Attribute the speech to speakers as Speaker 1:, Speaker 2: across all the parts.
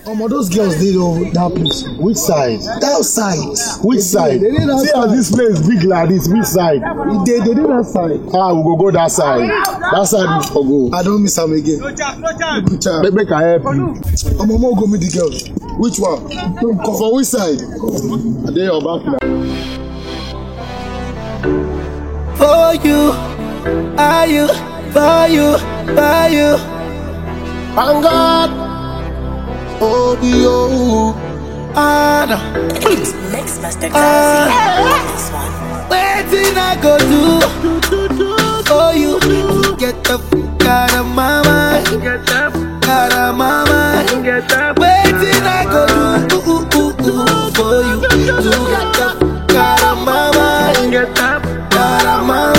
Speaker 1: Those girls did that place.
Speaker 2: Which side?
Speaker 1: That side.
Speaker 2: Which side?
Speaker 1: They did that
Speaker 2: See
Speaker 1: side.
Speaker 2: how this place big like this. Which side?
Speaker 1: They did that side.
Speaker 2: We go that side. That side is for go.
Speaker 1: I don't miss them again.
Speaker 2: Make I help you.
Speaker 1: More go meet the girls. Which one? For which side?
Speaker 2: They your back now.
Speaker 3: For you, are you, for you, for you.
Speaker 2: Thank God. Oh, yo.
Speaker 4: Mix Master Gazi. This one.
Speaker 3: Waiting I go do for you to get the fuck out of my mind. Out of my mind. Waiting I go do for you to get the fuck out of my mind. Out of my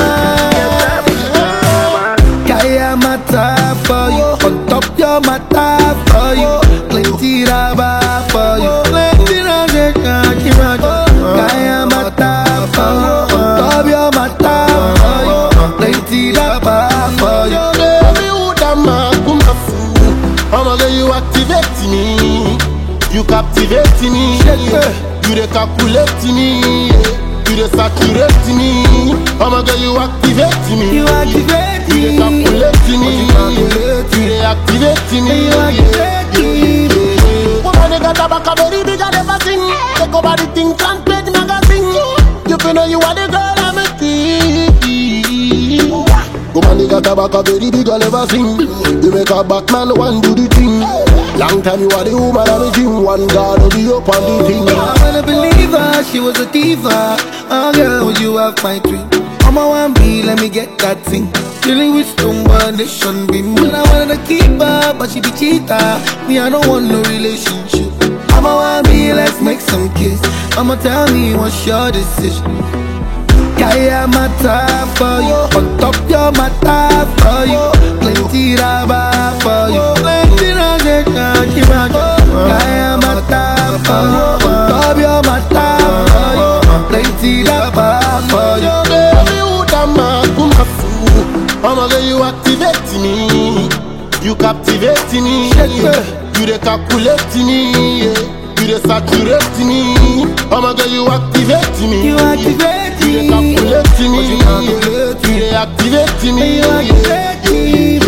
Speaker 3: mind. Kaya mata for you, on top your mata for you. Plenty raba for you. Plenty raba. Kaya mata for you, on top your mata for you. Plenty raba for you.
Speaker 2: Baby, who da ma kuma fu? I'ma get you activate me. You captivate me. You dey calculate me. You dey saturate me. I'ma get you activate me.
Speaker 3: You activate me.
Speaker 2: You dey calculate me. You dey activate me.
Speaker 3: You activate me.
Speaker 2: Woman, they got a back a very big and never sing. Take over the thing, front page magazine. You know you are the girl I'm a tea. Woman, they got a back a very big and never sing. You make a Batman one do the thing. Long time you are the woman I'm a dream. One God will be up on the thing.
Speaker 3: I wanna believe her, she was a diva. Oh girl, you have my dream. I'm a 1B, let me get that thing. Dealing with someone, they shouldn't be me. I wanted to keep her, but she be cheater. Me, I don't want no relationship. I'm a 1B, let's make some kiss. I'ma tell me what's your decision. Kaya mata for you, on top your mata for you. Plenty raba for you. Plenty raba. Kaya mata for you, on top your mata for you. Plenty raba for you.
Speaker 2: Baby, who da ma kuma fu? I'ma get you activate me. You captivate me. You dey calculate me. You dey saturate me. I'ma get you activate me.
Speaker 3: You activate me.
Speaker 2: You dey calculate me. You dey activate me.
Speaker 3: You activate me.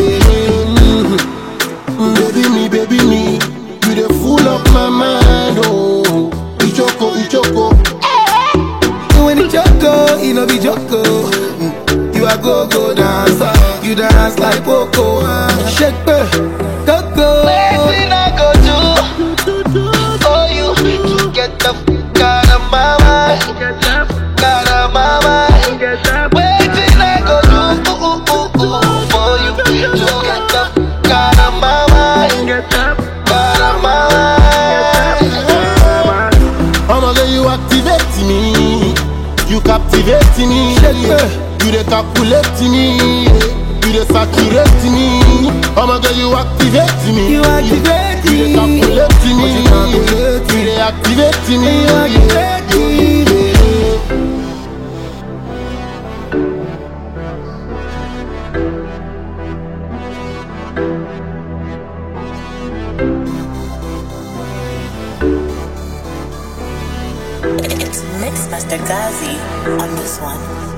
Speaker 2: Baby me. You dey full up my mind. Oh, Ichoko.
Speaker 3: When it joko, it no be joko. You a go dancer. You dance like Poco. Shake go. Waiting I go do for you to get the fuck out of my mind. Out of my mind. Waiting I go do for you to get the fuck out of my mind. Out of my mind.
Speaker 2: I'ma get you activate me. You captivate me. You dey calculate me. You dey saturate me. I'ma get you activate me.
Speaker 3: You activate
Speaker 2: You dey
Speaker 3: me.
Speaker 2: calculate me. You dey activate me.
Speaker 3: You activate me.
Speaker 4: It's Mix Master Gazi on this one.